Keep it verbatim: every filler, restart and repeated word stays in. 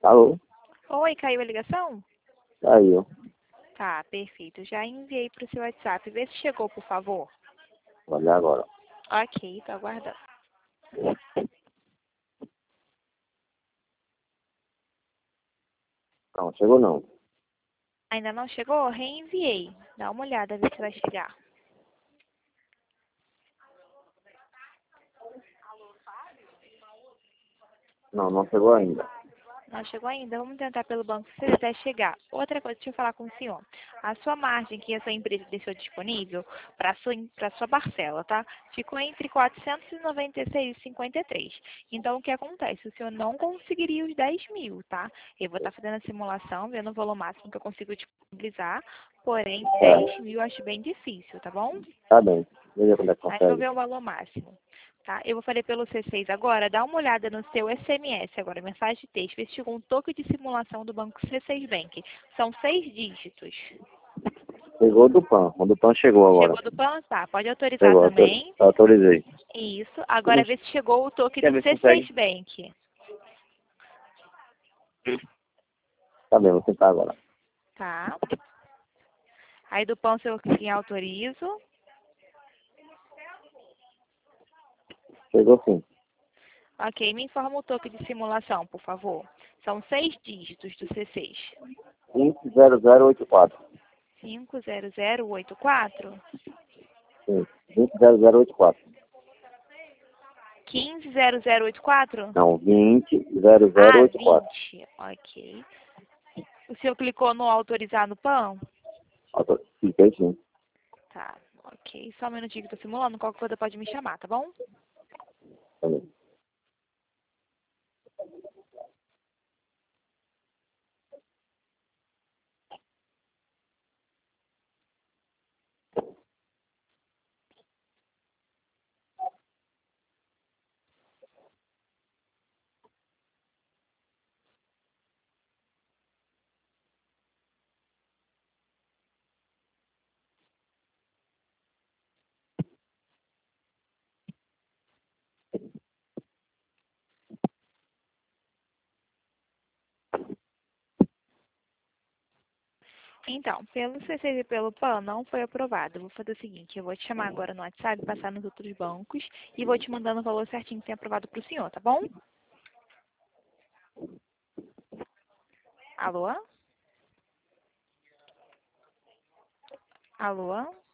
Alô? Oi, caiu a ligação? Caiu. Tá, perfeito. Já enviei para o seu WhatsApp. Vê se chegou, por favor. Vou olhar agora. Ok, tô aguardando. Não, chegou não. Ainda não chegou? Reenviei. Dá uma olhada, vê se vai chegar. Não, não chegou ainda. Não chegou ainda? Vamos tentar pelo banco se ele até chegar. Outra coisa, deixa eu falar com o senhor. A sua margem que a sua empresa deixou disponível para sua para sua parcela, tá? Ficou entre quatrocentos e noventa e seis reais e cinquenta e três centavos. Então, o que acontece? O senhor não conseguiria os dez mil, tá? Eu vou estar fazendo a simulação, vendo o valor máximo que eu consigo disponibilizar. Porém, dez mil eu acho bem difícil, tá bom? Tá bem. Veja quando é que Aí eu vou consegue. ver o valor máximo. Tá? Eu vou fazer pelo C seis agora. Dá uma olhada no seu S M S agora, mensagem de texto. Vê se chegou um toque de simulação do banco C seis Bank. São seis dígitos. Chegou do PAN. O do PAN chegou agora. Chegou do PAN? Tá. Pode autorizar Chegou, autor- também. autorizei. Isso. Agora vê se chegou o toque Quer do ver se C seis consegue? Bank. Tá bem, vou tentar agora. Tá. Aí do PAN eu clico em autorizo. Chegou sim. Ok. Me informa o toque de simulação, por favor. São seis dígitos do C seis. cinco zero zero oito quatro. cinco zero zero oito quatro. Sim. vinte zero zero oito quatro. quinze zero zero oito quatro? Não, vinte zero zero Ah, oito quatro. vinte. Ok. O senhor clicou no autorizar no PAN? Autor- Cliquei sim. Tá. Ok. Só um minutinho que eu tô simulando. Qualquer coisa pode me chamar, tá bom? Tá bem. Então, pelo C seis e pelo PAN não foi aprovado. Eu vou fazer o seguinte, eu vou te chamar agora no WhatsApp, passar nos outros bancos e vou te mandando o valor certinho que tem aprovado pro senhor, tá bom? Alô? Alô?